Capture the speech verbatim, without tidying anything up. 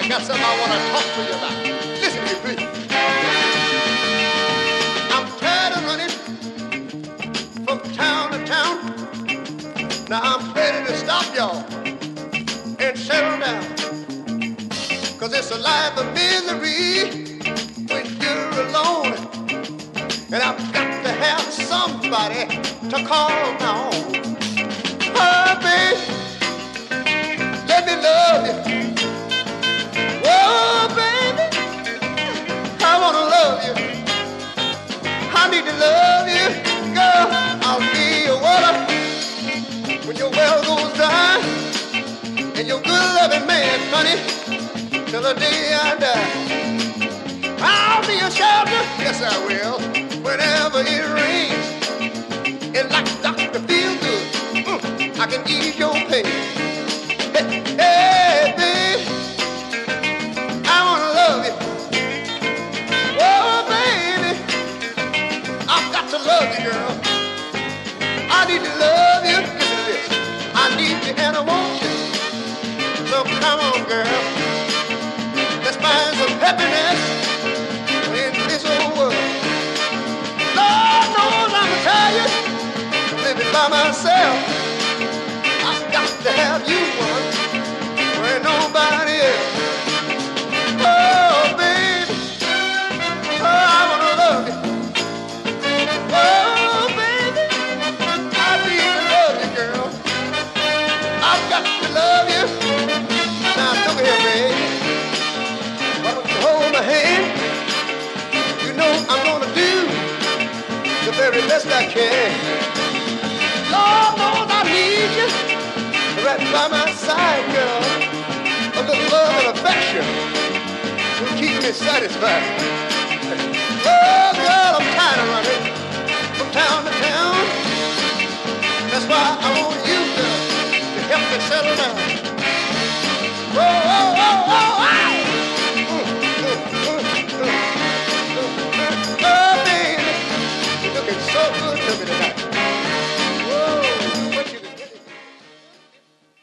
got something I want to talk to you about. Listen to me, please. I'm tired of running from town to town. Now I'm ready to stop y'all and settle down. Cause it's a life of misery when you're alone. And I've got to have somebody to call now. Oh, baby, let me love you. Oh, baby, I wanna love you. I need to love you, girl. I'll be your water when your well goes dry, and your good loving man, honey, till the day I die. I'll be your shelter, yes I will, whenever it rains. And like Doctor Feelgood, mm, I can ease your pain. Hey, hey, babe, I wanna love you. Oh, baby, I've got to love you, girl. I need to love you. Listen to this. I need you and I want you. So come on, girl. Let's find some happiness in this old world. Lord knows I'm tired of living by myself. I've got to have you one where nobody else. Oh, baby, oh, I wanna love you. Oh, baby, I need to love you, girl. I've got to love you. Now look here, baby. Why don't you hold my hand? You know I'm gonna do the very best I can. Lord knows I need you right by my side, girl. A little love and affection will keep me satisfied. Oh, girl, I'm tired of running from town to town. That's why I want you, girl, to help me settle down. Oh, oh, oh, oh.